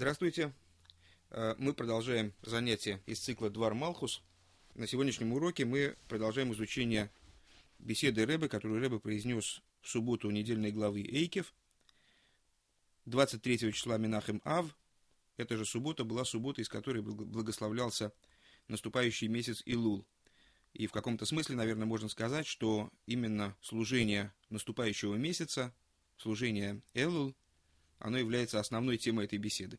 Здравствуйте. Мы продолжаем занятия из цикла «Двар Малхус». На сегодняшнем уроке мы продолжаем изучение беседы Ребе, которую Ребе произнес в субботу недельной главы Эйкев, 23 числа Менахем Ав. Эта же суббота была суббота, из которой благословлялся наступающий месяц Илул. И в каком-то смысле, наверное, можно сказать, что именно служение наступающего месяца, служение Элул, оно является основной темой этой беседы.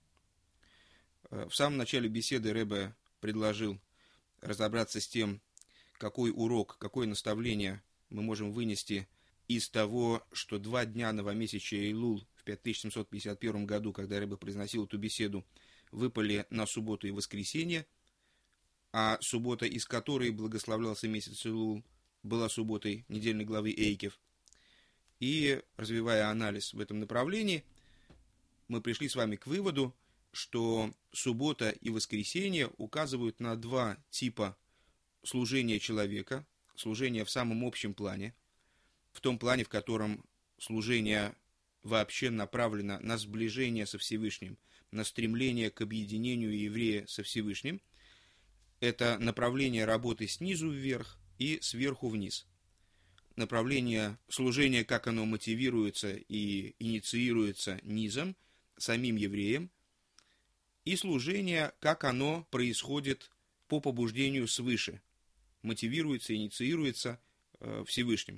В самом начале беседы Ребе предложил разобраться с тем, какой урок, какое наставление мы можем вынести из того, что 2 дня новомесячия Илул в 5751 году, когда Ребе произносил эту беседу, выпали на субботу и воскресенье, а суббота, из которой благословлялся месяц Илул, была субботой недельной главы Эйкев. И, развивая анализ в этом направлении, мы пришли с вами к выводу, что суббота и воскресенье указывают на 2 типа служения человека, служения в самом общем плане, в том плане, в котором служение вообще направлено на сближение со Всевышним, на стремление к объединению еврея со Всевышним. Это направление работы снизу вверх и сверху вниз. Направление служения, как оно мотивируется и инициируется низом, самим евреем, и служение, как оно происходит по побуждению свыше, мотивируется, инициируется Всевышним.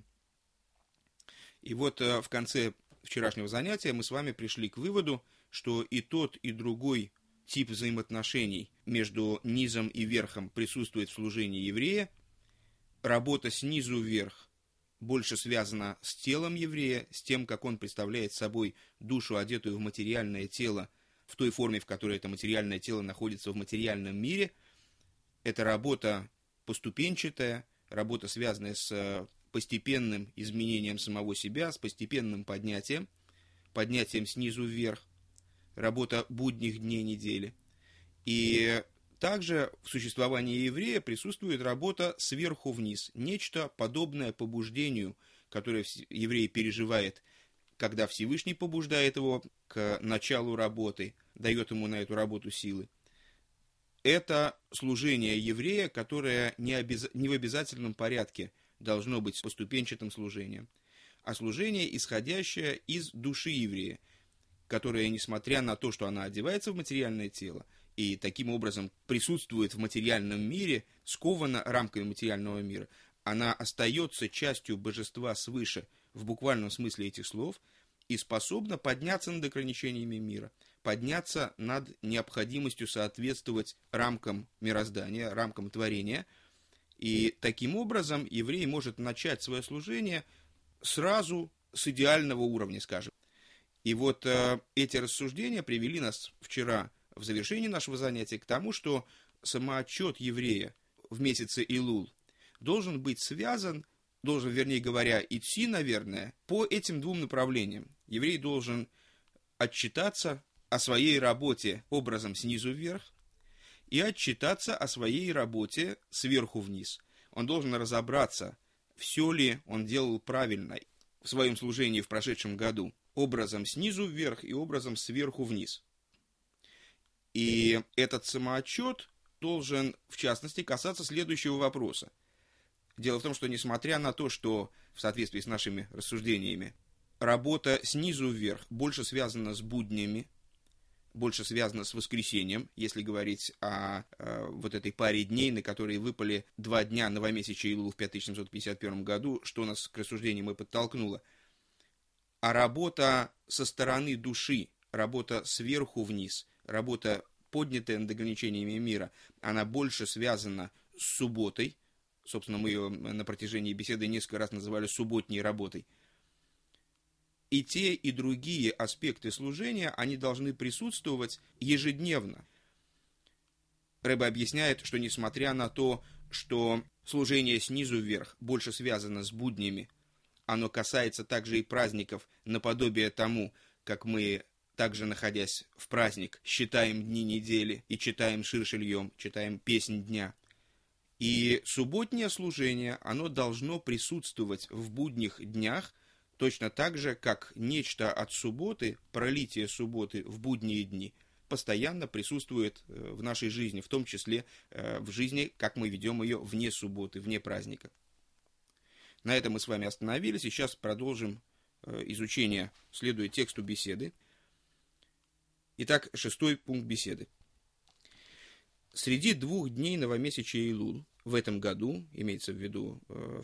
И вот в конце вчерашнего занятия мы с вами пришли к выводу, что и тот, и другой тип взаимоотношений между низом и верхом присутствует в служении еврея. Работа снизу вверх больше связана с телом еврея, с тем, как он представляет собой душу, одетую в материальное тело, в той форме, в которой это материальное тело находится в материальном мире. Это работа поступенчатая, работа, связанная с постепенным изменением самого себя, с постепенным поднятием снизу вверх, работа будних дней недели. И также в существовании еврея присутствует работа сверху вниз, нечто подобное побуждению, которое еврей переживает, когда Всевышний побуждает его к началу работы, дает ему на эту работу силы. Это служение еврея, которое не в обязательном порядке должно быть поступенчатым служением, а служение, исходящее из души еврея, которая, несмотря на то, что она одевается в материальное тело и таким образом присутствует в материальном мире, скована рамками материального мира, она остается частью божества свыше в буквальном смысле этих слов и способна подняться над ограничениями мира, подняться над необходимостью соответствовать рамкам мироздания, рамкам творения. И таким образом еврей может начать свое служение сразу с идеального уровня, скажем. И вот эти рассуждения привели нас вчера в завершении нашего занятия к тому, что самоотчет еврея в месяце Илул должен быть связан, вернее говоря, идти, наверное, по этим 2 направлениям. Еврей должен отчитаться о своей работе образом снизу вверх и отчитаться о своей работе сверху вниз. Он должен разобраться, все ли он делал правильно в своем служении в прошедшем году, образом снизу вверх и образом сверху вниз. И этот самоотчет должен, в частности, касаться следующего вопроса. Дело в том, что несмотря на то, что в соответствии с нашими рассуждениями работа снизу вверх больше связана с буднями, больше связана с воскресеньем, если говорить о вот этой паре дней, на которые выпали 2 дня новомесячия Илул в 5751 году, что нас к рассуждениям и подтолкнуло. А работа со стороны души, работа сверху вниз, работа, поднятая над ограничениями мира, она больше связана с субботой. Собственно, мы ее на протяжении беседы несколько раз называли субботней работой. И те, и другие аспекты служения, они должны присутствовать ежедневно. Ребе объясняет, что несмотря на то, что служение снизу вверх больше связано с буднями, оно касается также и праздников, наподобие тому, как мы, также находясь в праздник, считаем дни недели и читаем Шир Шельем, читаем песнь дня. И субботнее служение, оно должно присутствовать в будних днях, точно так же, как нечто от субботы, пролитие субботы в будние дни, постоянно присутствует в нашей жизни, в том числе в жизни, как мы ведем ее вне субботы, вне праздника. На этом мы с вами остановились, и сейчас продолжим изучение, следуя тексту беседы. Итак, 6 пункт беседы. Среди 2 дней новомесячия Илул в этом году, имеется в виду в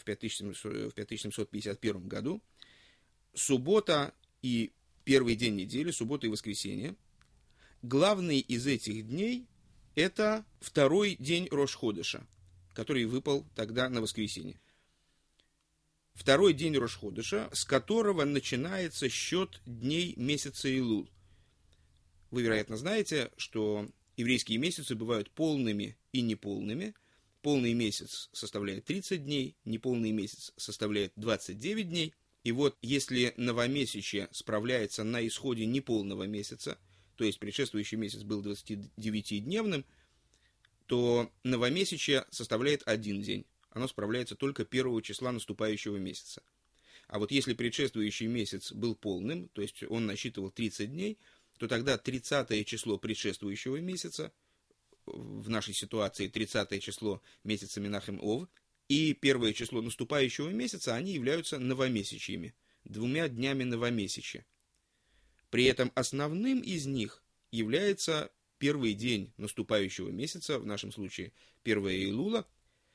5751 году, суббота и первый день недели, суббота и воскресенье, главный из этих дней – это 2-й день Рош-ходеша, который выпал тогда на воскресенье. 2-й день Рош-ходеша, с которого начинается счет дней месяца Илул. Вы, вероятно, знаете, что еврейские месяцы бывают полными и неполными. Полный месяц составляет 30 дней, неполный месяц составляет 29 дней. И вот если новомесячье справляется на исходе неполного месяца, то есть предшествующий месяц был 29-дневным, то новомесячье составляет 1 день. Оно справляется только 1 числа наступающего месяца. А вот если предшествующий месяц был полным, то есть он насчитывал 30 дней, то тогда 30 число предшествующего месяца, в нашей ситуации 30 число месяца Менахем-Ов, и 1 число наступающего месяца, они являются новомесячьями, 2 днями новомесячья. При этом основным из них является первый день наступающего месяца, в нашем случае 1 Илула.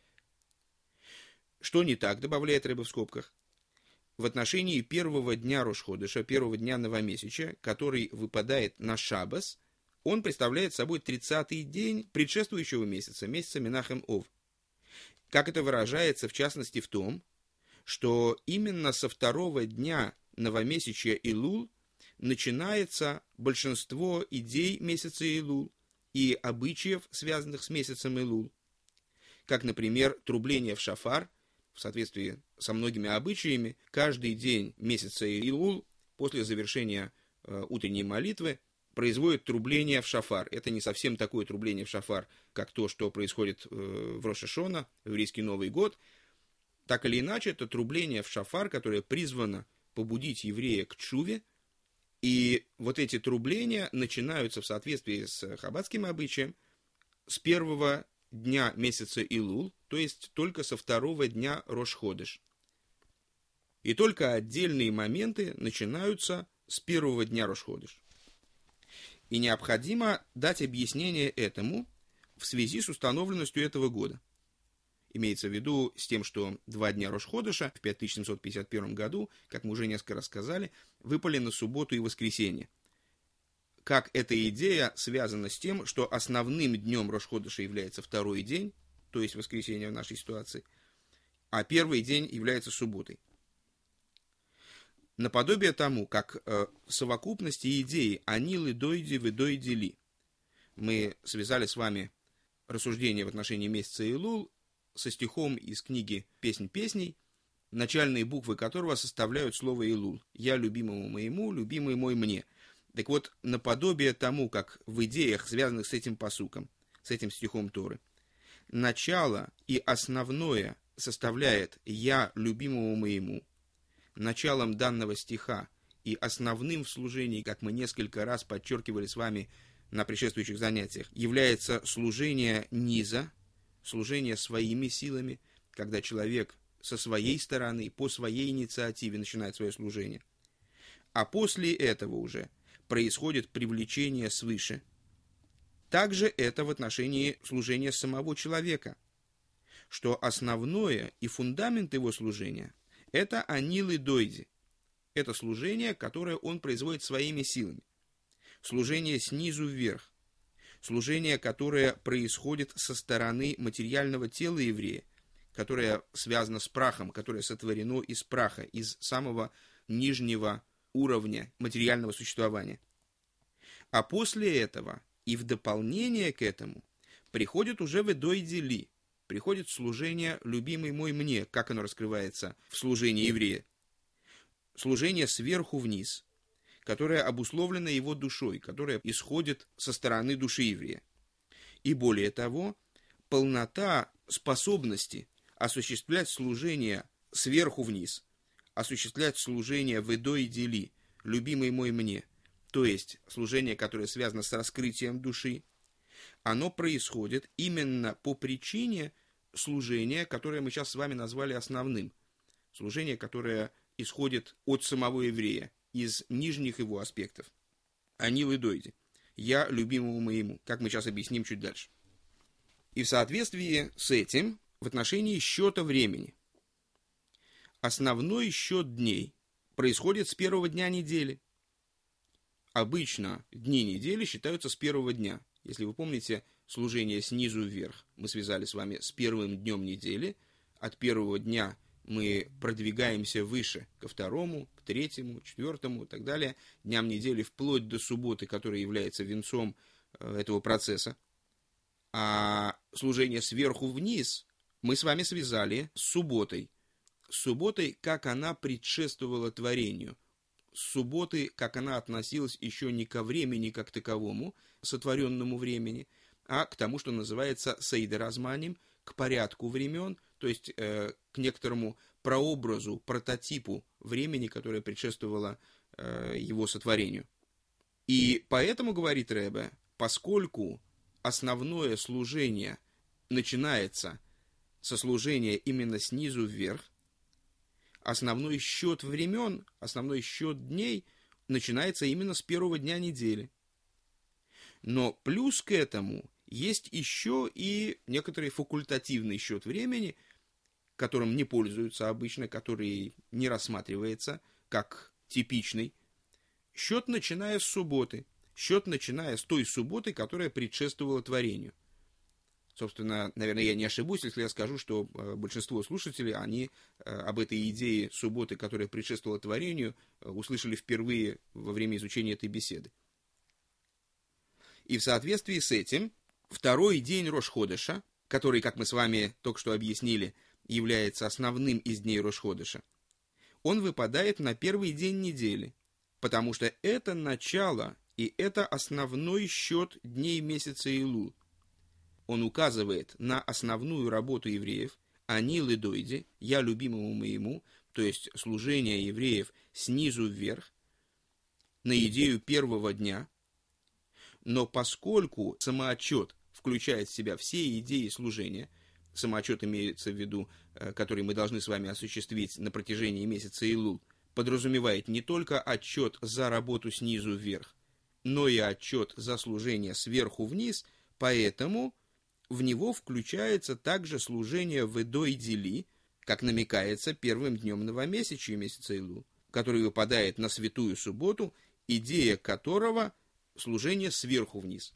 Что не так, добавляет Ребе в скобках, в отношении первого дня Рош-ходеша, первого дня новомесяча, который выпадает на Шаббас, он представляет собой 30-й день предшествующего месяца, месяца Менахем-Ов. Как это выражается, в частности, в том, что именно со 2-го дня новомесячья Илул начинается большинство идей месяца Илул и обычаев, связанных с месяцем Илул. Как, например, трубление в шафар. В соответствии со многими обычаями, каждый день месяца Илул после завершения утренней молитвы производит трубление в шафар. Это не совсем такое трубление в шафар, как то, что происходит в Рош ха-Шана, в еврейский Новый год. Так или иначе, это трубление в шафар, которое призвано побудить еврея к тшуве. И вот эти трубления начинаются в соответствии с хаббатским обычаем с 1-го дня месяца Илул, то есть только со 2-го дня Рош-ходеш. И только отдельные моменты начинаются с 1-го дня Рош-ходеш. И необходимо дать объяснение этому в связи с установленностью этого года. Имеется в виду с тем, что 2 дня Рош-ходеша в 5751 году, как мы уже несколько раз сказали, выпали на субботу и воскресенье. Как эта идея связана с тем, что основным днем Рош-ходеша является 2-й день, то есть воскресенье в нашей ситуации, а 1-й день является субботой. Наподобие тому, как в совокупности идеи «анилы дойди вы дойди ли». Мы связали с вами рассуждение в отношении месяца Илул со стихом из книги «Песнь песней», начальные буквы которого составляют слово Илул. «Я любимому моему, любимый мой мне». Так вот, наподобие тому, как в идеях, связанных с этим пасуком, с этим стихом Торы, начало и основное составляет «я любимому моему». Началом данного стиха и основным в служении, как мы несколько раз подчеркивали с вами на предшествующих занятиях, является служение низа, служение своими силами, когда человек со своей стороны, по своей инициативе начинает свое служение. А после этого уже происходит привлечение свыше. Также это в отношении служения самого человека, что основное и фундамент его служения – это анилы дойди. Это служение, которое он производит своими силами. Служение снизу вверх. Служение, которое происходит со стороны материального тела еврея, которое связано с прахом, которое сотворено из праха, из самого нижнего уровня материального существования. А после этого и в дополнение к этому приходит уже ведойди ли, приходит служение «любимый мой мне», как оно раскрывается в служении еврея. Служение сверху вниз, которое обусловлено его душой, которое исходит со стороны души еврея. И более того, полнота способности осуществлять служение сверху вниз, осуществлять служение «ведойди ли», «любимый мой мне», то есть служение, которое связано с раскрытием души, оно происходит именно по причине служения, которое мы сейчас с вами назвали основным. Служение, которое исходит от самого еврея, из нижних его аспектов. Анил и дойди. Я любимому моему, как мы сейчас объясним чуть дальше. И в соответствии с этим, в отношении счета времени, основной счет дней происходит с первого дня недели. Обычно дни недели считаются с первого дня. Если вы помните служение снизу вверх, мы связали с вами с первым днем недели. От первого дня мы продвигаемся выше, ко второму, к третьему, четвертому и так далее, дням недели, вплоть до субботы, которая является венцом этого процесса. А служение сверху вниз мы с вами связали с субботой. С субботой, как она предшествовала творению. С субботой, как она относилась еще не ко времени как таковому, сотворенному времени, а к тому, что называется сейдер азманим, к порядку времен, то есть к некоторому прообразу, прототипу времени, которое предшествовало его сотворению. И поэтому, говорит Ребе, поскольку основное служение начинается со служения именно снизу вверх, основной счет времен, основной счет дней начинается именно с первого дня недели. Но плюс к этому есть еще и некоторый факультативный счет времени, которым не пользуются обычно, который не рассматривается как типичный. Счет, начиная с субботы. Счет, начиная с той субботы, которая предшествовала творению. Собственно, наверное, я не ошибусь, если я скажу, что большинство слушателей, они об этой идее субботы, которая предшествовала творению, услышали впервые во время изучения этой беседы. И в соответствии с этим, второй день Рош-Ходеша, который, как мы с вами только что объяснили, является основным из дней Рош-Ходеша, он выпадает на первый день недели, потому что это начало и это основной счет дней месяца Илул. Он указывает на основную работу евреев, анил и дойди, я любимому моему, то есть служение евреев снизу вверх, на идею первого дня. Но поскольку самоотчет включает в себя все идеи служения, самоотчет имеется в виду, который мы должны с вами осуществить на протяжении месяца Илул, подразумевает не только отчет за работу снизу вверх, но и отчет за служение сверху вниз, поэтому в него включается также служение в Эдой Дили, как намекается первым днем новомесячия месяца Илул, который выпадает на святую субботу, идея которого – служение сверху вниз.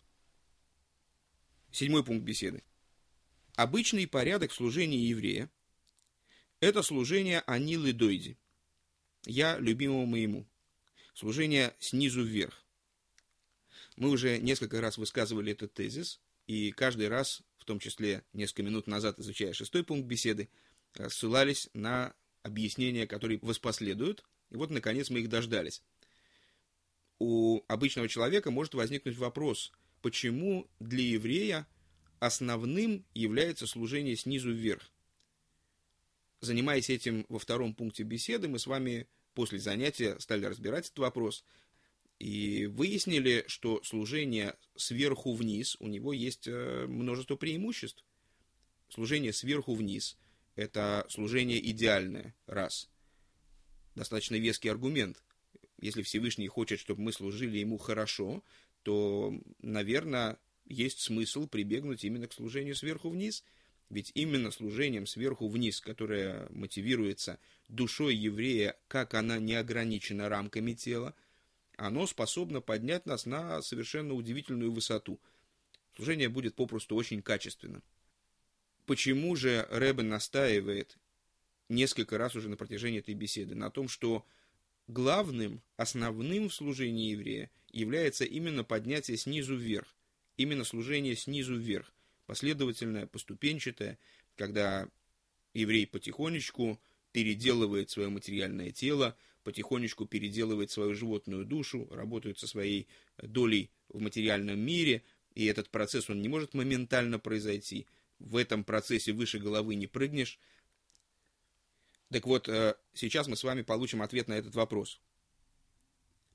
7 пункт беседы. Обычный порядок служения еврея – это служение анил и дойди, я любимому моему, служение снизу вверх. Мы уже несколько раз высказывали этот тезис, и каждый раз, в том числе несколько минут назад, изучая 6 пункт беседы, ссылались на объяснения, которые воспоследуют, и вот, наконец, мы их дождались. У обычного человека может возникнуть вопрос, почему для еврея основным является служение снизу вверх. Занимаясь этим во 2 пункте беседы, мы с вами после занятия стали разбирать этот вопрос и выяснили, что служение сверху вниз, у него есть множество преимуществ. Служение сверху вниз – это служение идеальное, раз. Достаточно веский аргумент. Если Всевышний хочет, чтобы мы служили ему хорошо, то, наверное, есть смысл прибегнуть именно к служению сверху вниз. Ведь именно служением сверху вниз, которое мотивируется душой еврея, как она не ограничена рамками тела, оно способно поднять нас на совершенно удивительную высоту. Служение будет попросту очень качественным. Почему же Ребе настаивает несколько раз уже на протяжении этой беседы на том, что главным, основным в служении еврея является именно поднятие снизу вверх, именно служение снизу вверх, последовательное, поступенчатое, когда еврей потихонечку переделывает свое материальное тело, потихонечку переделывает свою животную душу, работает со своей долей в материальном мире, и этот процесс, он не может моментально произойти. В этом процессе выше головы не прыгнешь. Так вот, сейчас мы с вами получим ответ на этот вопрос.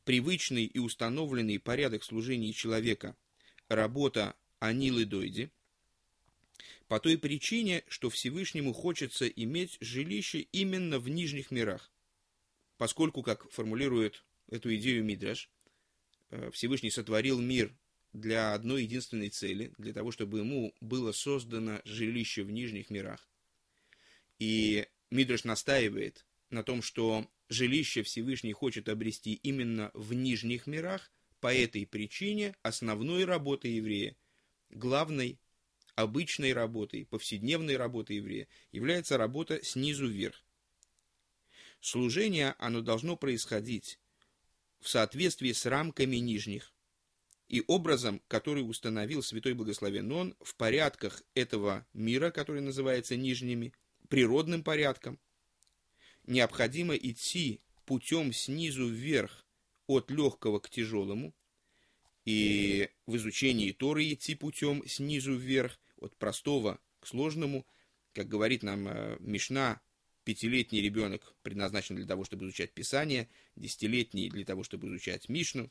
привычный и установленный порядок служения человека – работа Анилы Дойди, по той причине, что Всевышнему хочется иметь жилище именно в нижних мирах, поскольку, как формулирует эту идею Мидраш, Всевышний сотворил мир для одной единственной цели, для того, чтобы ему было создано жилище в нижних мирах. И Мидраш настаивает на том, что жилище Всевышний хочет обрести именно в нижних мирах. По этой причине основной работой еврея, главной, обычной работой, повседневной работой еврея является работа снизу вверх. Служение, оно должно происходить в соответствии с рамками нижних и образом, который установил Святой Благословен Он в порядках этого мира, который называется нижними, природным порядком. Необходимо идти путем снизу вверх от легкого к тяжелому, и в изучении Торы идти путем снизу вверх, от простого к сложному. Как говорит нам Мишна, 5-летний ребенок предназначен для того, чтобы изучать Писание, 10-летний для того, чтобы изучать Мишну.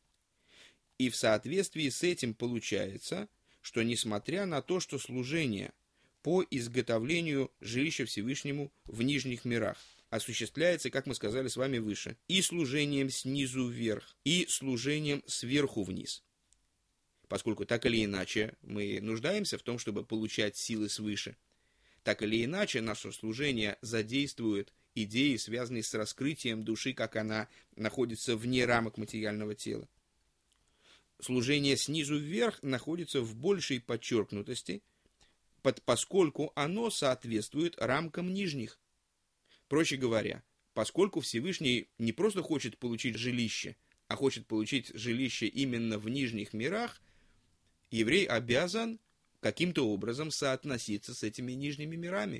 И в соответствии с этим получается, что несмотря на то, что служение по изготовлению жилища Всевышнему в нижних мирах осуществляется, как мы сказали с вами выше, и служением снизу вверх, и служением сверху вниз. Поскольку так или иначе мы нуждаемся в том, чтобы получать силы свыше, так или иначе наше служение задействует идеи, связанные с раскрытием души, как она находится вне рамок материального тела. Служение снизу вверх находится в большей подчеркнутости, поскольку оно соответствует рамкам нижних. Проще говоря, поскольку Всевышний не просто хочет получить жилище, а хочет получить жилище именно в нижних мирах, еврей обязан каким-то образом соотноситься с этими нижними мирами.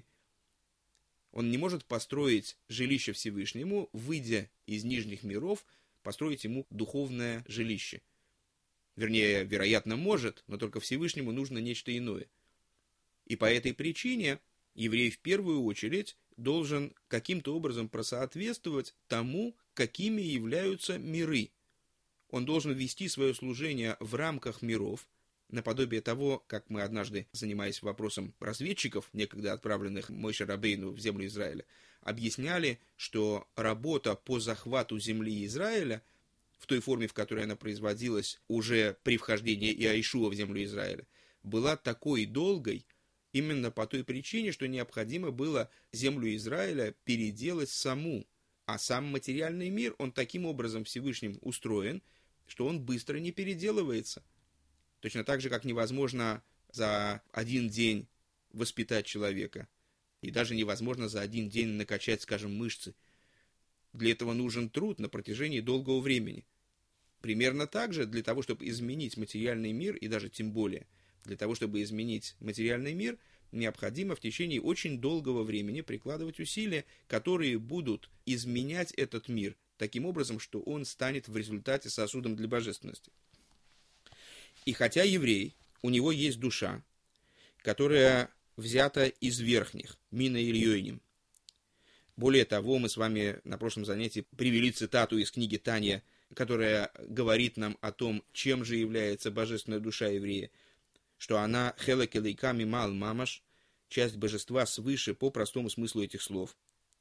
Он не может построить жилище Всевышнему, выйдя из нижних миров, построить ему духовное жилище. Вернее, вероятно, может, но только Всевышнему нужно нечто иное. И по этой причине еврей в первую очередь должен каким-то образом просоответствовать тому, какими являются миры. Он должен вести свое служение в рамках миров, наподобие того, как мы однажды, занимаясь вопросом разведчиков, некогда отправленных Моше Рабейну в землю Израиля, объясняли, что работа по захвату земли Израиля в той форме, в которой она производилась уже при вхождении Иошуа в землю Израиля, была такой долгой именно по той причине, что необходимо было землю Израиля переделать саму, а сам материальный мир, он таким образом Всевышним устроен, что он быстро не переделывается. Точно так же, как невозможно за один день воспитать человека, и даже невозможно за один день накачать, скажем, мышцы. Для этого нужен труд на протяжении долгого времени. Примерно так же для того, чтобы изменить материальный мир, и даже тем более для того, чтобы изменить материальный мир, необходимо в течение очень долгого времени прикладывать усилия, которые будут изменять этот мир таким образом, что он станет в результате сосудом для божественности. И хотя еврей, у него есть душа, которая взята из верхних, мина ильёйним. Более того, мы с вами на прошлом занятии привели цитату из книги Таня, которая говорит нам о том, чем же является божественная душа еврея, что она хелек элейка мимал мамаш, часть божества свыше по простому смыслу этих слов.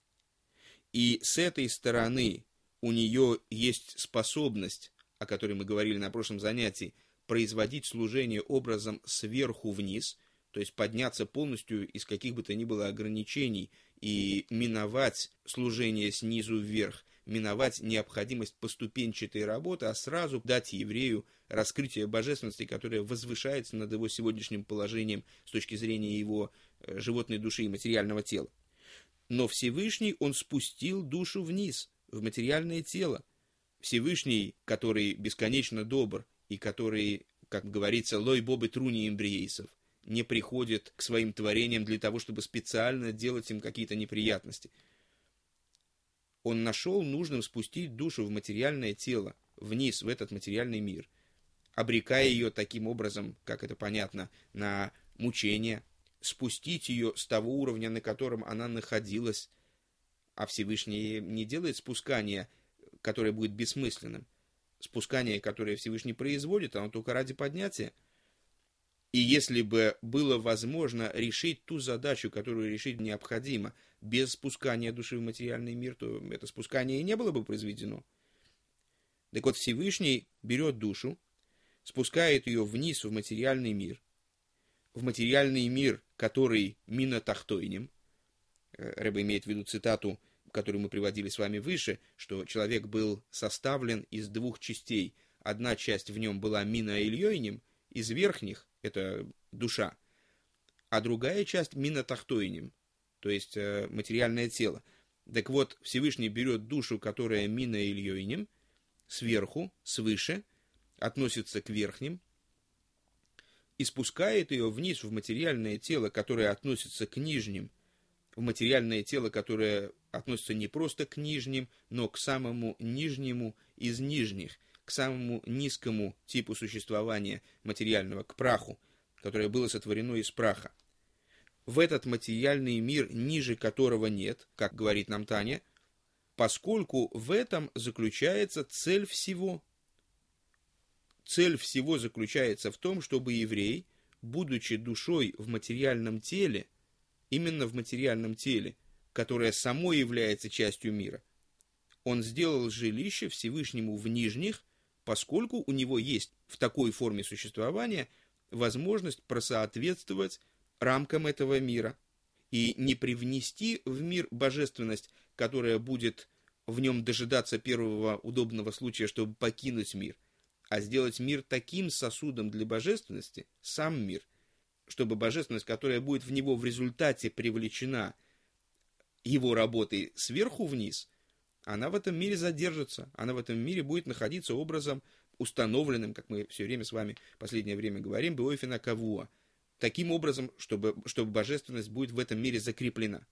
И с этой стороны у нее есть способность, о которой мы говорили на прошлом занятии, производить служение образом сверху вниз, то есть подняться полностью из каких бы то ни было ограничений и миновать служение снизу вверх, миновать необходимость поступенчатой работы, а сразу дать еврею раскрытие божественности, которое возвышается над его сегодняшним положением с точки зрения его животной души и материального тела. Но Всевышний, он спустил душу вниз, в материальное тело. Всевышний, который бесконечно добр и который, как говорится, лой бобы труни эмбриейсов, не приходит к своим творениям для того, чтобы специально делать им какие-то неприятности. Он нашел нужным спустить душу в материальное тело, вниз, в этот материальный мир, обрекая ее таким образом, как это понятно, на мучение, спустить ее с того уровня, на котором она находилась, а Всевышний не делает спускания, которое будет бессмысленным. спускание, которое Всевышний производит, оно только ради поднятия. И если бы было возможно решить ту задачу, которую решить необходимо, без спускания души в материальный мир, то это спускание и не было бы произведено. Так вот, Всевышний берет душу, спускает ее вниз в материальный мир, который мина тахтойним. Рэбе имеет в виду цитату, которую мы приводили с вами выше, что человек был составлен из двух частей. Одна часть в нем была мина ильёйним, из верхних, это душа, а другая часть мина тахтойним, то есть материальное тело. Так вот, Всевышний берет душу, которая мина ильёйним, сверху, свыше, относится к верхним, и спускает ее вниз в материальное тело, которое относится к нижним, в материальное тело, которое относится не просто к нижним, но к самому нижнему из нижних, к самому низкому типу существования материального, к праху, которое было сотворено из праха. В этот материальный мир, ниже которого нет, как говорит нам Таня, поскольку в этом заключается цель всего. Цель всего заключается в том, чтобы еврей, будучи душой в материальном теле, именно в материальном теле, которое само является частью мира, он сделал жилище Всевышнему в нижних, поскольку у него есть в такой форме существования возможность просоответствовать рамкам этого мира и не привнести в мир божественность, которая будет в нем дожидаться первого удобного случая, чтобы покинуть мир, а сделать мир таким сосудом для божественности, сам мир, чтобы божественность, которая будет в него в результате привлечена его работой сверху вниз, она в этом мире задержится, она в этом мире будет находиться образом установленным, как мы все время с вами в последнее время говорим, беойфена кавуа, таким образом, чтобы божественность будет в этом мире закреплена.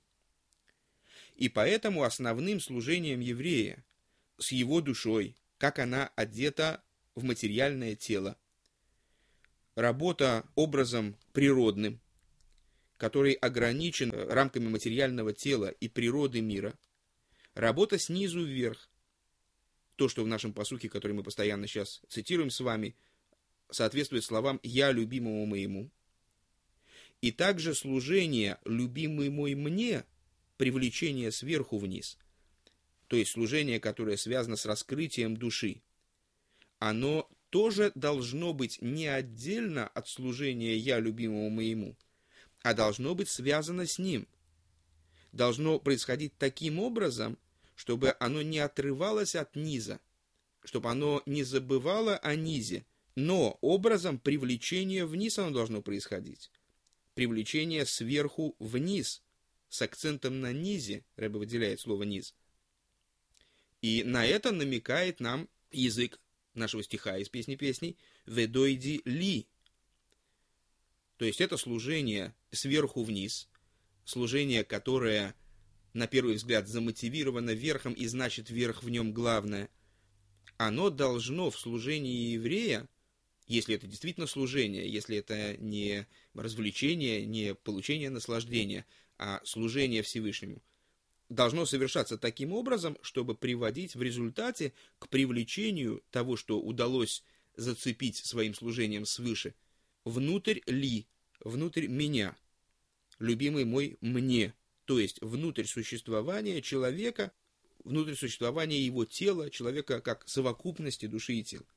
И поэтому основным служением еврея с его душой, как она одета в материальное тело, работа образом природным, который ограничен рамками материального тела и природы мира, работа снизу вверх, то, что в нашем пасуке, который мы постоянно сейчас цитируем с вами, соответствует словам «я любимому моему», и также служение «любимый мой мне», привлечение сверху вниз, то есть служение, которое связано с раскрытием души, оно тоже должно быть не отдельно от служения «я любимому моему», а должно быть связано с ним. Должно происходить таким образом, чтобы оно не отрывалось от низа, чтобы оно не забывало о низе, но образом привлечения вниз оно должно происходить. Привлечение сверху вниз, с акцентом на низе, Рэбе выделяет слово «низ». И на это намекает нам язык нашего стиха из «Песни песней» «Ведойди ли». То есть это служение сверху вниз, служение, которое, на первый взгляд, замотивировано верхом и значит верх в нем главное, оно должно в служении еврея, если это действительно служение, если это не развлечение, не получение наслаждения, а служение Всевышнему, должно совершаться таким образом, чтобы приводить в результате к привлечению того, что удалось зацепить своим служением свыше, внутрь ли, внутрь меня, любимый мой мне, то есть внутрь существования человека, внутрь существования его тела, человека как совокупности души и тела.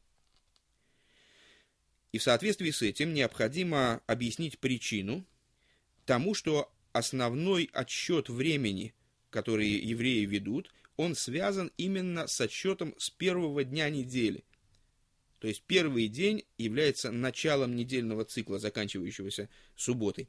И в соответствии с этим необходимо объяснить причину тому, что основной отсчет времени, который евреи ведут, он связан именно с отсчетом с первого дня недели. То есть первый день является началом недельного цикла, заканчивающегося субботой.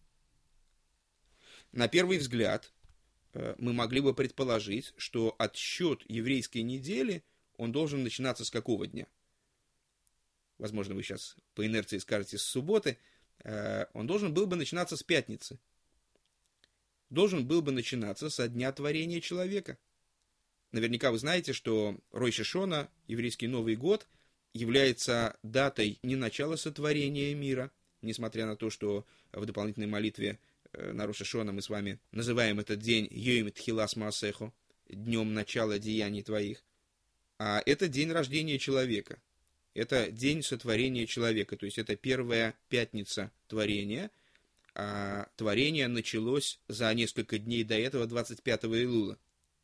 На первый взгляд мы могли бы предположить, что отсчет еврейской недели, он должен начинаться с какого дня? Возможно, вы сейчас по инерции скажете с субботы. Он должен был бы начинаться с пятницы. Должен был бы начинаться со дня творения человека. Наверняка вы знаете, что Ройш ха-Шана, еврейский Новый год, является датой не начала сотворения мира, несмотря на то, что в дополнительной молитве на Рош ха-Шана мы с вами называем этот день Йоим Тхилас Маасехо, днем начала деяний твоих. А это день рождения человека. Это день сотворения человека, то есть это первая пятница творения, а творение началось за несколько дней до этого, 25 Илула.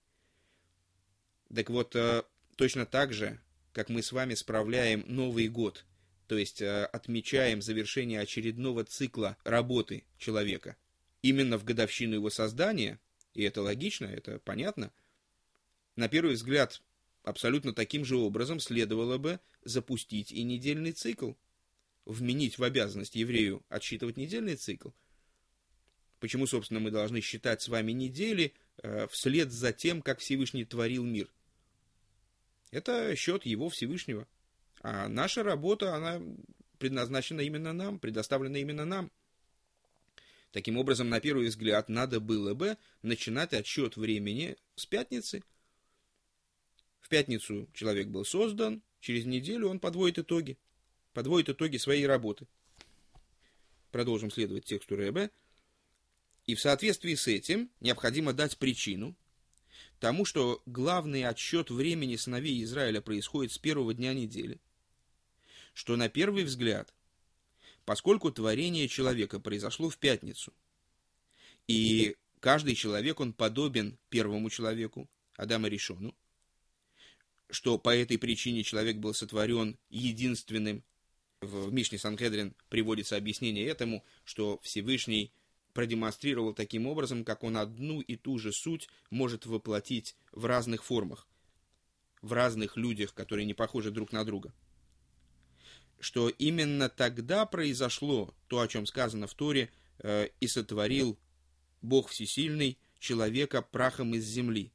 Так вот, точно так же, как мы с вами справляем Новый год, то есть отмечаем завершение очередного цикла работы человека, именно в годовщину его создания, и это логично, это понятно, на первый взгляд, абсолютно таким же образом следовало бы запустить и недельный цикл, вменить в обязанность еврею отсчитывать недельный цикл. Почему, собственно, мы должны считать с вами недели вслед за тем, как Всевышний творил мир? Это счет его Всевышнего. А наша работа, она предназначена именно нам, предоставлена именно нам. Таким образом, на первый взгляд, надо было бы начинать отсчет времени с пятницы. В пятницу человек был создан, через неделю он подводит итоги своей работы. Продолжим следовать тексту Ребе. И в соответствии с этим необходимо дать причину тому, что главный отсчет времени сыновей Израиля происходит с первого дня недели, что на первый взгляд, поскольку творение человека произошло в пятницу, и каждый человек, он подобен первому человеку, Адаму Ришону, что по этой причине человек был сотворен единственным. В Мишне Санхедрин приводится объяснение этому, что Всевышний продемонстрировал таким образом, как он одну и ту же суть может воплотить в разных формах, в разных людях, которые не похожи друг на друга. Что именно тогда произошло то, о чем сказано в Торе, «И сотворил Бог Всесильный человека прахом из земли».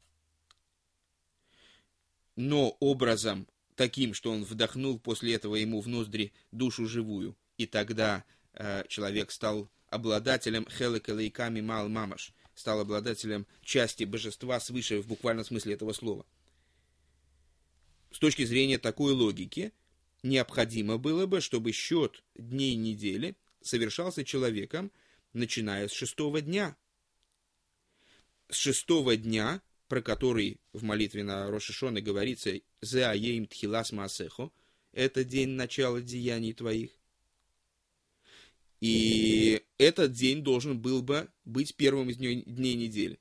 Но образом таким, что он вдохнул после этого ему в ноздри душу живую, и тогда человек стал обладателем хелек элейками мал мамаш, стал обладателем части божества свыше в буквальном смысле этого слова. С точки зрения такой логики, необходимо было бы, чтобы счет дней недели совершался человеком, начиная с 6-го дня. С 6-го дня, про который в молитве на Рош ха-Шана говорится «Зе аеим тхилас маасехо», это день начала деяний твоих. И этот день должен был бы быть первым из дней недели.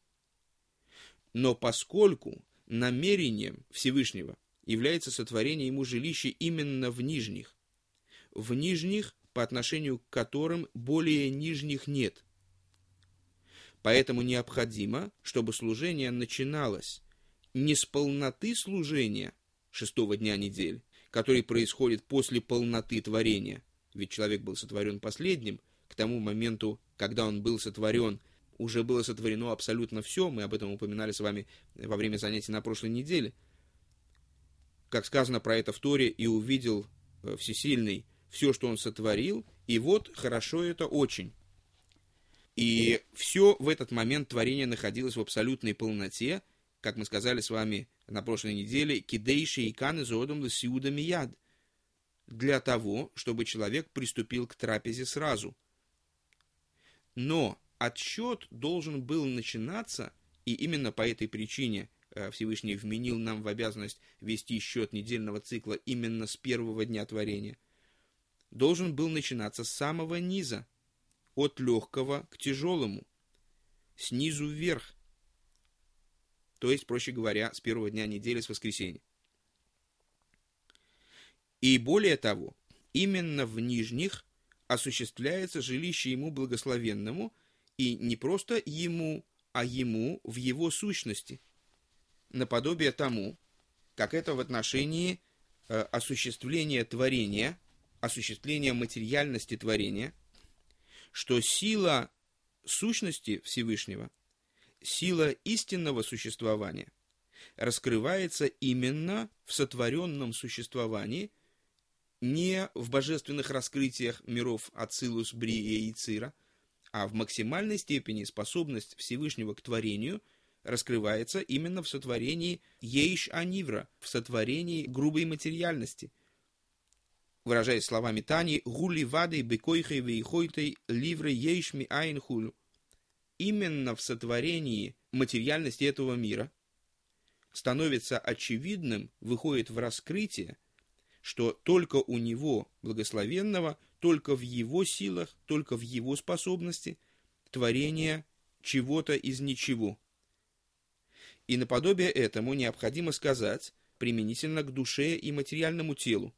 Но поскольку намерением Всевышнего является сотворение ему жилища именно в нижних, по отношению к которым более нижних нет, поэтому необходимо, чтобы служение начиналось не с полноты служения 6-го дня недели, который происходит после полноты творения, ведь человек был сотворен последним, к тому моменту, когда он был сотворен, уже было сотворено абсолютно все, мы об этом упоминали с вами во время занятий на прошлой неделе. Как сказано про это в Торе, «И увидел Всесильный все, что он сотворил, и вот хорошо это очень». И все в этот момент творение находилось в абсолютной полноте, как мы сказали с вами на прошлой неделе, «Кидейши и каны зодом ласиуда мияд», для того, чтобы человек приступил к трапезе сразу. Но отсчет должен был начинаться, и именно по этой причине Всевышний вменил нам в обязанность вести счет недельного цикла именно с первого дня творения, должен был начинаться с самого низа, от легкого к тяжелому, снизу вверх, то есть, проще говоря, с первого дня недели, с воскресенья. И более того, именно в нижних осуществляется жилище ему благословенному, и не просто ему, а ему в его сущности, наподобие тому, как это в отношении осуществления творения, осуществления материальности творения, что сила сущности Всевышнего, сила истинного существования раскрывается именно в сотворенном существовании, не в божественных раскрытиях миров Ацилус, Брия и Цира, а в максимальной степени способность Всевышнего к творению раскрывается именно в сотворении Ейш Анивра, в сотворении грубой материальности. Выражаясь словами Тани, «Гули вадой бекойхой вейхойтой ливры ейш ми айн хулю». Именно в сотворении материальности этого мира становится очевидным, выходит в раскрытие, что только у него, благословенного, только в его силах, только в его способности творение чего-то из ничего. И наподобие этому необходимо сказать применительно к душе и материальному телу,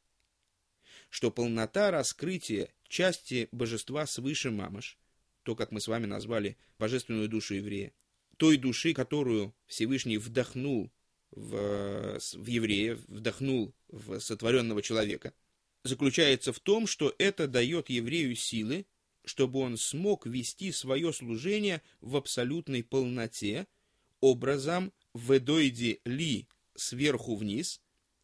что полнота раскрытия части божества свыше мамаш, то, как мы с вами назвали божественную душу еврея, той души, которую Всевышний вдохнул в еврея, вдохнул в сотворенного человека, заключается в том, что это дает еврею силы, чтобы он смог вести свое служение в абсолютной полноте, образом «ведойди ли» сверху вниз.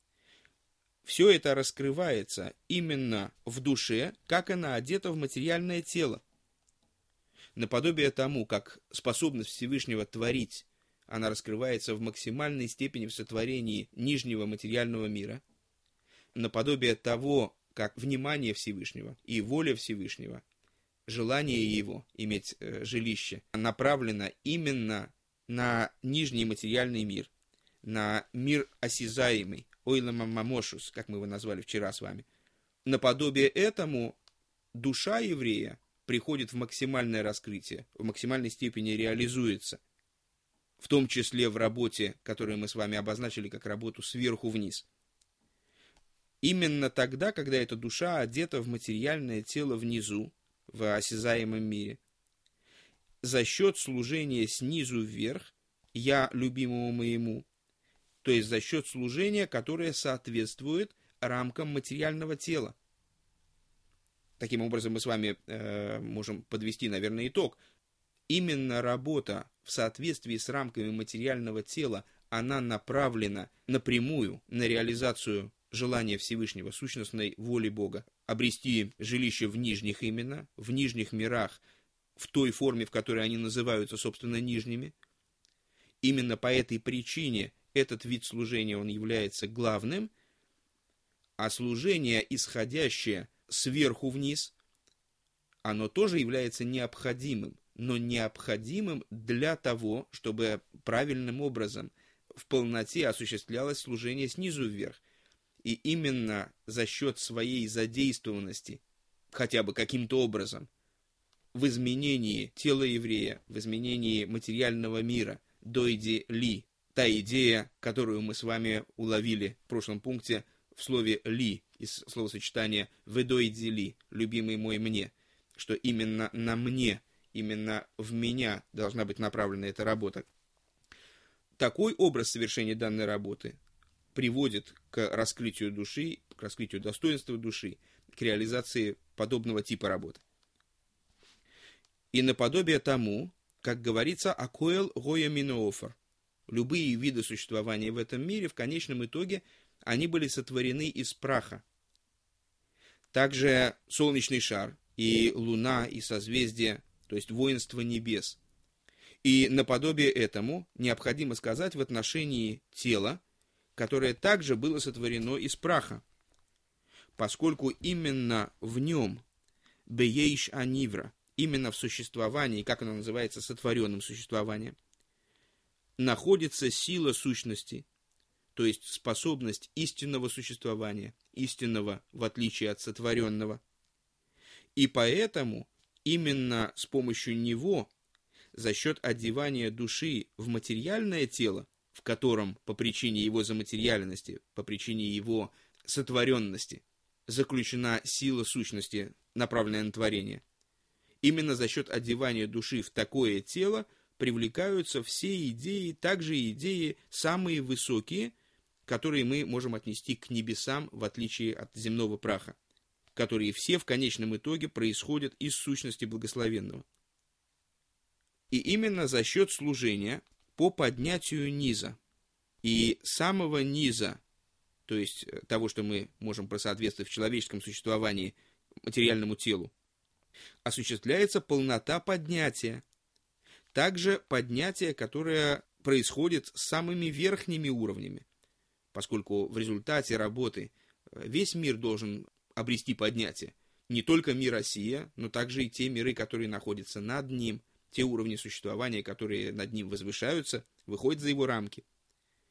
Все это раскрывается именно в душе, как она одета в материальное тело. Наподобие тому, как способность Всевышнего творить, она раскрывается в максимальной степени в сотворении нижнего материального мира, наподобие того, как внимание Всевышнего и воля Всевышнего, желание его иметь жилище, направлено именно на нижний материальный мир, на мир осязаемый, ойлама мамошус, как мы его назвали вчера с вами. Наподобие этому душа еврея приходит в максимальное раскрытие, в максимальной степени реализуется, в том числе в работе, которую мы с вами обозначили как работу сверху вниз. Именно тогда, когда эта душа одета в материальное тело внизу, в осязаемом мире, за счет служения снизу вверх, я любимому моему, то есть за счет служения, которое соответствует рамкам материального тела. Таким образом, мы с вами можем подвести, наверное, итог. Именно работа в соответствии с рамками материального тела, она направлена напрямую на реализацию желания Всевышнего, сущностной воли Бога, обрести жилище в нижних именно, в нижних мирах, в той форме, в которой они называются, собственно, нижними. Именно по этой причине этот вид служения, он является главным, а служение, исходящее сверху вниз, оно тоже является необходимым, но необходимым для того, чтобы правильным образом в полноте осуществлялось служение снизу вверх. И именно за счет своей задействованности, хотя бы каким-то образом, в изменении тела еврея, в изменении материального мира, дойди ли, та идея, которую мы с вами уловили в прошлом пункте в слове «ли», из словосочетания «ведойди ли», «любимый мой мне», что именно на мне, именно в меня должна быть направлена эта работа. Такой образ совершения данной работы приводит к раскрытию души, к раскрытию достоинства души, к реализации подобного типа работы. И наподобие тому, как говорится, «акоэл гоя миноофар», любые виды существования в этом мире, в конечном итоге, они были сотворены из праха. Также солнечный шар, и луна, и созвездия, то есть воинство небес. И наподобие этому необходимо сказать в отношении тела, которое также было сотворено из праха, поскольку именно в нем, беейш анивра, именно в существовании, как оно называется, сотворенным существованием, находится сила сущности, то есть способность истинного существования, истинного в отличие от сотворенного. И поэтому именно с помощью него, за счет одевания души в материальное тело, в котором по причине его заматериальности, по причине его сотворенности, заключена сила сущности, направленная на творение, именно за счет одевания души в такое тело привлекаются все идеи, также идеи самые высокие, которые мы можем отнести к небесам, в отличие от земного праха, которые все в конечном итоге происходят из сущности благословенного. И именно за счет служения по поднятию низа, и самого низа, то есть того, что мы можем просоответствовать в человеческом существовании материальному телу, осуществляется полнота поднятия. Также поднятие, которое происходит с самыми верхними уровнями, поскольку в результате работы весь мир должен обрести поднятие. Не только мир Россия, но также и те миры, которые находятся над ним, те уровни существования, которые над ним возвышаются, выходят за его рамки.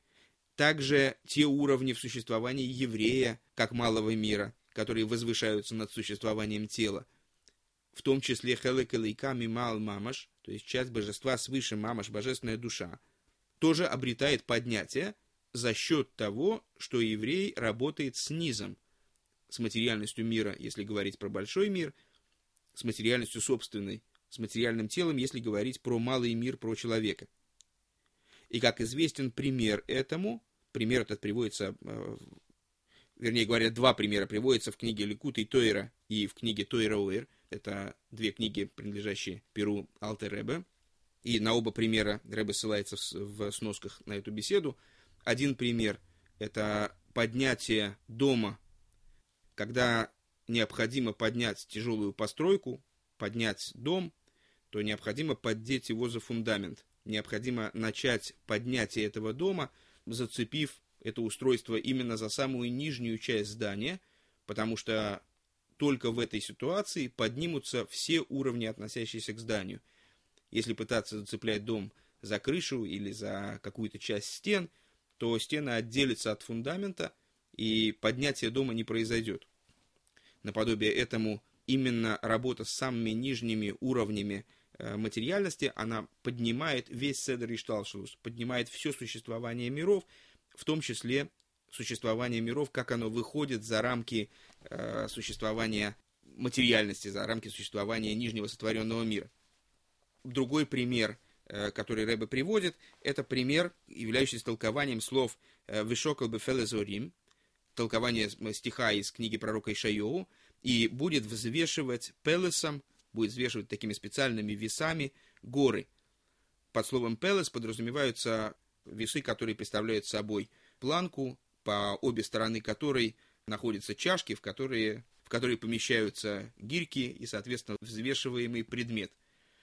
также те уровни в существовании еврея, как малого мира, которые возвышаются над существованием тела, в том числе хелек элейка мимал мамаш, то есть часть божества свыше мамаш, божественная душа, тоже обретает поднятие за счет того, что еврей работает с низом, с материальностью мира, если говорить про большой мир, с материальностью собственной, с материальным телом, если говорить про малый мир, про человека. И как известен пример этому, пример этот приводится, вернее говоря, два примера приводятся в книге Ликутей Тойра и в книге Тойра Оэр. Это две книги, принадлежащие перу Алтер Ребе. И на оба примера Ребе ссылается в сносках на эту беседу. Один пример – это поднятие дома, когда необходимо поднять тяжелую постройку, поднять дом, то необходимо поддеть его за фундамент. Необходимо начать поднятие этого дома, зацепив это устройство именно за самую нижнюю часть здания, потому что только в этой ситуации поднимутся все уровни, относящиеся к зданию. Если пытаться зацеплять дом за крышу или за какую-то часть стен, то стена отделится от фундамента, и поднятие дома не произойдет. Наподобие этому именно работа с самыми нижними уровнями материальности, она поднимает весь седер ишталшелус, поднимает все существование миров, в том числе существование миров, как оно выходит за рамки существования материальности, за рамки существования нижнего сотворенного мира. Другой пример, который Ребе приводит, это пример, являющийся толкованием слов «Вишокал бефеле зорим», толкование стиха из книги пророка Ишайоу, и будет взвешивать пелесом, будет взвешивать такими специальными весами горы. Под словом пелес подразумеваются весы, которые представляют собой планку, по обе стороны которой находятся чашки, в которые помещаются гирьки и, соответственно, взвешиваемый предмет.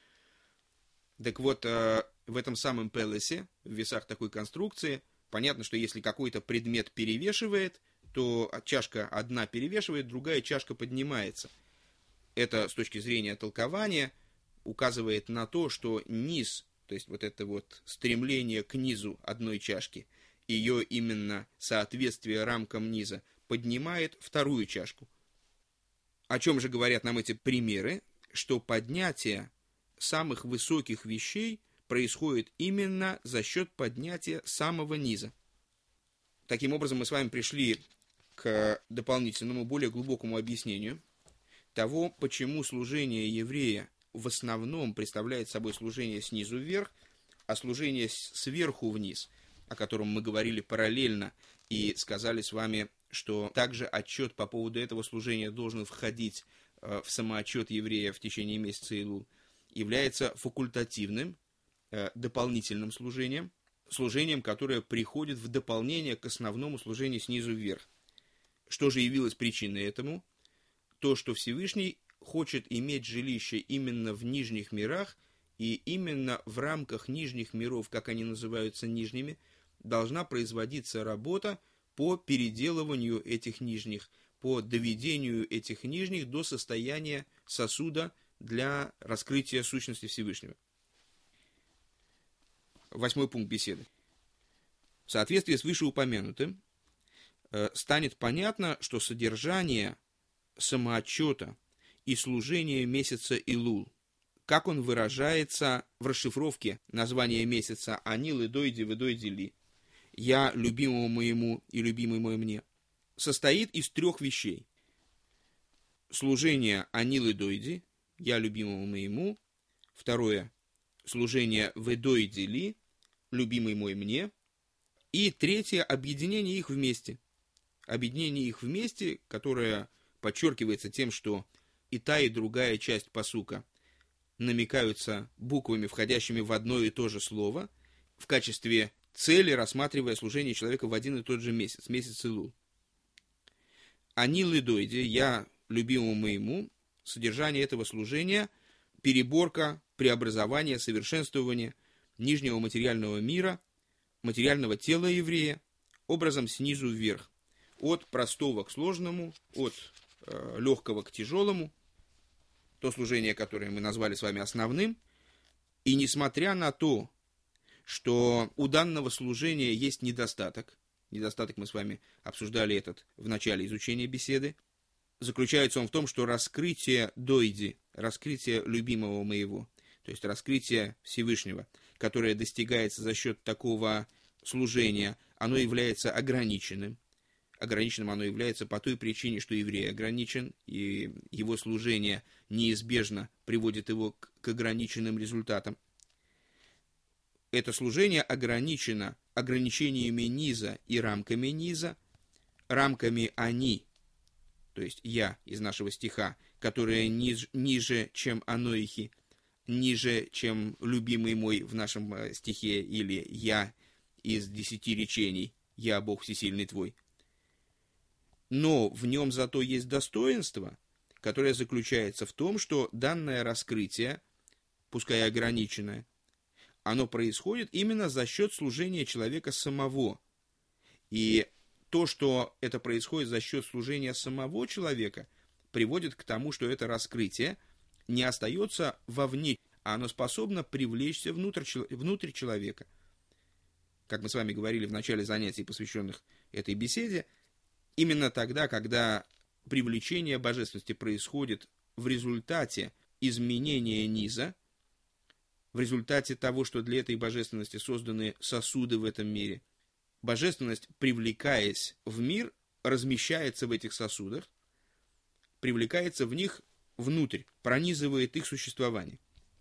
Так вот, в этом самом пелесе, в весах такой конструкции, понятно, что если какой-то предмет перевешивает, то чашка одна перевешивает, другая чашка поднимается. Это с точки зрения толкования указывает на то, что низ, то есть вот это вот стремление к низу одной чашки, ее именно соответствие рамкам низа, поднимает вторую чашку. О чем же говорят нам эти примеры? Что поднятие самых высоких вещей происходит именно за счет поднятия самого низа. Таким образом, мы с вами пришли к дополнительному, более глубокому объяснению того, почему служение еврея в основном представляет собой служение снизу вверх, а служение сверху вниз, о котором мы говорили параллельно и сказали с вами, что также отчет по поводу этого служения должен входить в самоотчет еврея в течение месяца Илул, является факультативным, дополнительным служением, которое приходит в дополнение к основному служению снизу вверх. Что же явилось причиной этому? То, что Всевышний хочет иметь жилище именно в нижних мирах, и именно в рамках нижних миров, как они называются нижними, должна производиться работа по переделыванию этих нижних, по доведению этих нижних до состояния сосуда для раскрытия сущности Всевышнего. 8 пункт беседы. В соответствии с вышеупомянутым, станет понятно, что содержание самоотчета и служения месяца Илул, как он выражается в расшифровке названия месяца «Анил и дойди в дойди ли», «Я любимому моему и любимый мой мне», состоит из 3 вещей. Служение «Анил и дойди», «Я любимому моему», второе – служение «В дойди ли», «Любимый мой мне», и третье – объединение их вместе. Объединение их вместе, которое подчеркивается тем, что и та, и другая часть пасука намекаются буквами, входящими в одно и то же слово, в качестве цели, рассматривая служение человека в один и тот же месяц, месяц Илул. «Анил и дойди», «Я любимому моему», содержание этого служения – переборка, преобразование, совершенствование нижнего материального мира, материального тела еврея, образом снизу вверх, от простого к сложному, от легкого к тяжелому, то служение, которое мы назвали с вами основным, и несмотря на то, что у данного служения есть недостаток, недостаток, мы с вами обсуждали этот в начале изучения беседы. Заключается он в том, что раскрытие дойди, раскрытие любимого моего, то есть раскрытие Всевышнего, которое достигается за счет такого служения, оно является ограниченным. Ограниченным оно является по той причине, что еврей ограничен, и его служение неизбежно приводит его к ограниченным результатам. Это служение ограничено ограничениями низа и рамками низа, рамками они, то есть я из нашего стиха, которые ниже, чем аноихи, ниже, чем любимый мой в нашем стихе, или я из 10 речений, я Бог всесильный твой. Но в нем зато есть достоинство, которое заключается в том, что данное раскрытие, пускай ограниченное, оно происходит именно за счет служения человека самого. И то, что это происходит за счет служения самого человека, приводит к тому, что это раскрытие не остается вовне, а оно способно привлечься внутрь человека. Как мы с вами говорили в начале занятий, посвященных этой беседе, именно тогда, когда привлечение божественности происходит в результате изменения низа, в результате того, что для этой божественности созданы сосуды в этом мире, божественность, привлекаясь в мир, размещается в этих сосудах, привлекается в них внутрь, пронизывает их существование.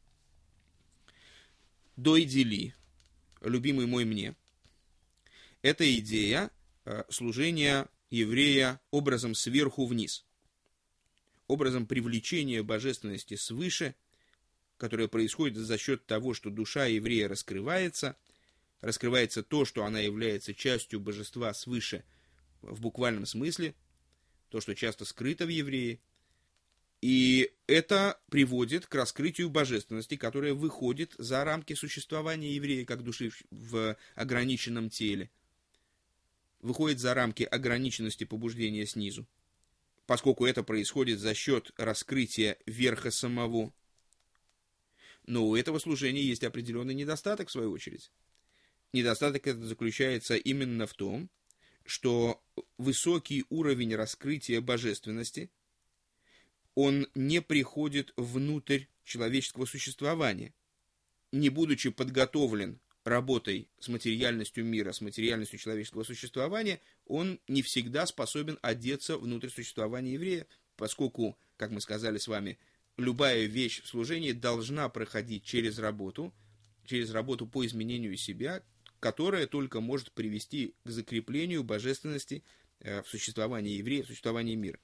Дойдили, любимый мой мне, это идея служения еврея образом сверху вниз, образом привлечения божественности свыше, которое происходит за счет того, что душа еврея раскрывается то, что она является частью божества свыше в буквальном смысле, то, что часто скрыто в еврее, и это приводит к раскрытию божественности, которая выходит за рамки существования еврея как души в ограниченном теле, выходит за рамки ограниченности побуждения снизу, поскольку это происходит за счет раскрытия верха самого. Но у этого служения есть определенный недостаток, в свою очередь. Недостаток этот заключается именно в том, что высокий уровень раскрытия божественности, он не приходит внутрь человеческого существования, не будучи подготовлен работой с материальностью мира, с материальностью человеческого существования, он не всегда способен одеться внутрь существования еврея, поскольку, как мы сказали с вами, любая вещь в служении должна проходить через работу по изменению себя, которая только может привести к закреплению божественности в существовании еврея, в существовании мира.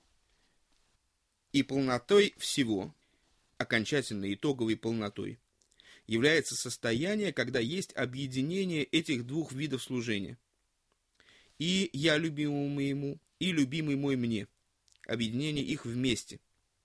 И полнотой всего, окончательной итоговой полнотой, является состояние, когда есть объединение этих двух видов служения. И я любимому моему, и любимый мой мне. Объединение их вместе.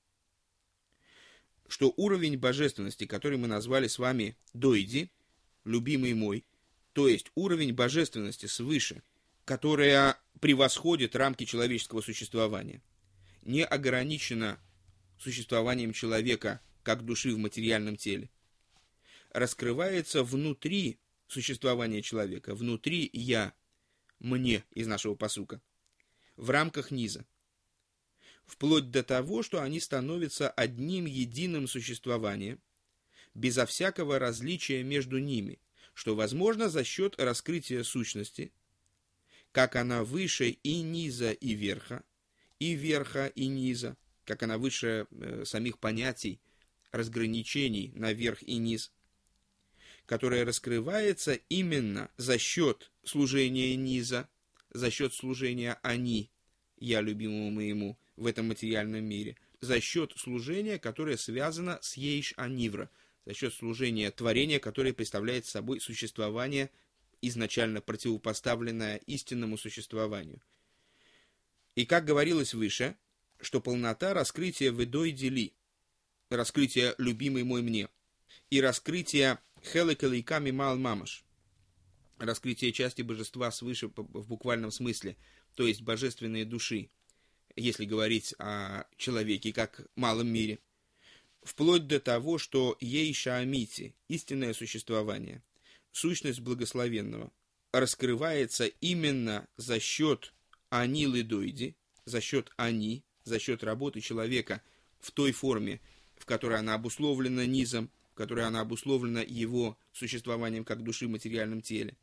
Что уровень божественности, который мы назвали с вами дойди, любимый мой, то есть уровень божественности свыше, которая превосходит рамки человеческого существования, не ограничена существованием человека как души в материальном теле, раскрывается внутри существования человека, внутри я, мне из нашего пасука, в рамках низа, вплоть до того, что они становятся одним единым существованием, безо всякого различия между ними, что возможно за счет раскрытия сущности, как она выше и низа и верха и низа, как она выше самих понятий, разграничений на верх и низ, которая раскрывается именно за счет служения низа, за счет служения они, я любимому моему, в этом материальном мире, за счет служения, которое связано с ейш анивра, за счет служения творения, которое представляет собой существование, изначально противопоставленное истинному существованию. И как говорилось выше, что полнота раскрытия ведойдили, раскрытие любимый мой мне, и раскрытие хелекалейками мал мамаш, раскрытие части божества свыше в буквальном смысле, то есть божественной души, если говорить о человеке как малом мире, вплоть до того, что ейша амити, истинное существование, сущность благословенного, раскрывается именно за счет ани лидоиди, за счет ани, за счет работы человека в той форме, в которой она обусловлена низом, в которой она обусловлена его существованием как души в материальном теле.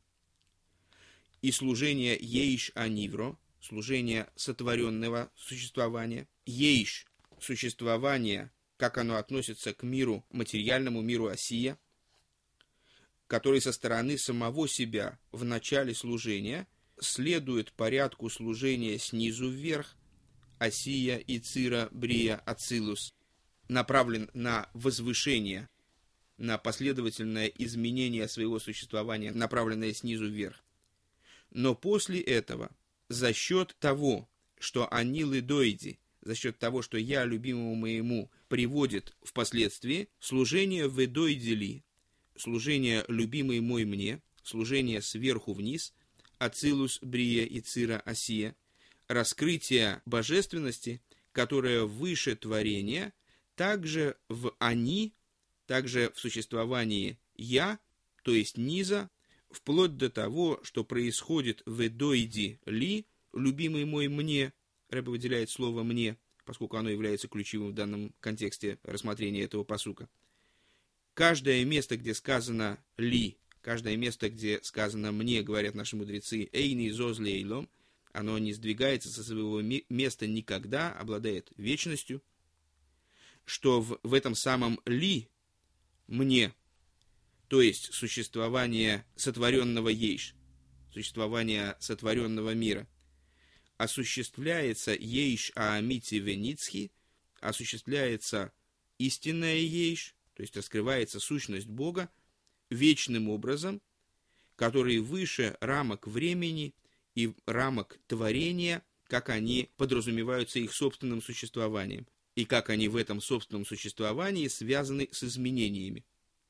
И служение ейш анивро, служение сотворенного существования, ейш существование, как оно относится к миру, материальному миру осия, который со стороны самого себя в начале служения следует порядку служения снизу вверх, осия, ицира, брия, ацилус, направлен на возвышение, на последовательное изменение своего существования, направленное снизу вверх. Но после этого, за счет того, что ани лидоиди, за счет того, что я любимому моему, приводит впоследствии служение ведоиди ли, служение любимый мой мне, служение сверху вниз, ацилус, брия, ицира, осия, раскрытие божественности, которое выше творения, также в они, также в существовании я, то есть низа, вплоть до того, что происходит в «эдоиди ли», любимый мой мне, Рэбе выделяет слово «мне», поскольку оно является ключевым в данном контексте рассмотрения этого пасука. Каждое место, где сказано «ли», каждое место, где сказано «мне», говорят наши мудрецы, «эйни зозли эйлом», оно не сдвигается со своего места никогда, обладает вечностью, что в этом самом «ли» мне, то есть существование сотворенного ейш, существование сотворенного мира, осуществляется ейш аамити веницхи, осуществляется истинная ейш, то есть раскрывается сущность Бога вечным образом, который выше рамок времени и рамок творения, как они подразумеваются их собственным существованием, и как они в этом собственном существовании связаны с изменениями.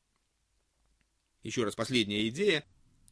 Еще раз, последняя идея.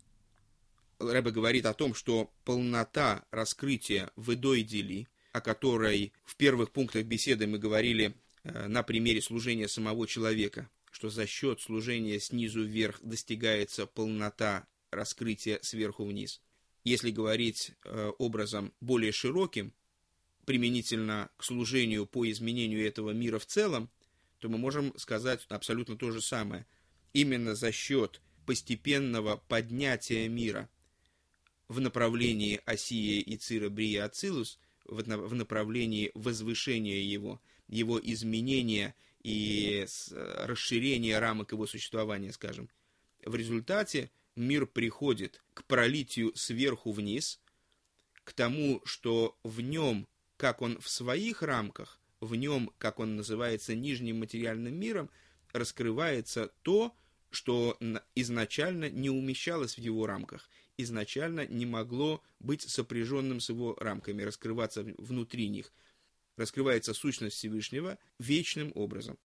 Рэбе говорит о том, что полнота раскрытия в эдоиди ли, о которой в первых пунктах беседы мы говорили на примере служения самого человека, что за счет служения снизу вверх достигается полнота раскрытия сверху вниз. Если говорить образом более широким, применительно к служению по изменению этого мира в целом, то мы можем сказать абсолютно то же самое. Именно за счет постепенного поднятия мира в направлении осия, ицира, брия, ацилус, в направлении возвышения его изменения и расширения рамок его существования, скажем, в результате мир приходит к пролитию сверху вниз, к тому, что в нем, как он в своих рамках, в нем, как он называется, нижним материальным миром, раскрывается то, что изначально не умещалось в его рамках, изначально не могло быть сопряженным с его рамками, раскрываться внутри них. Раскрывается сущность Всевышнего вечным образом.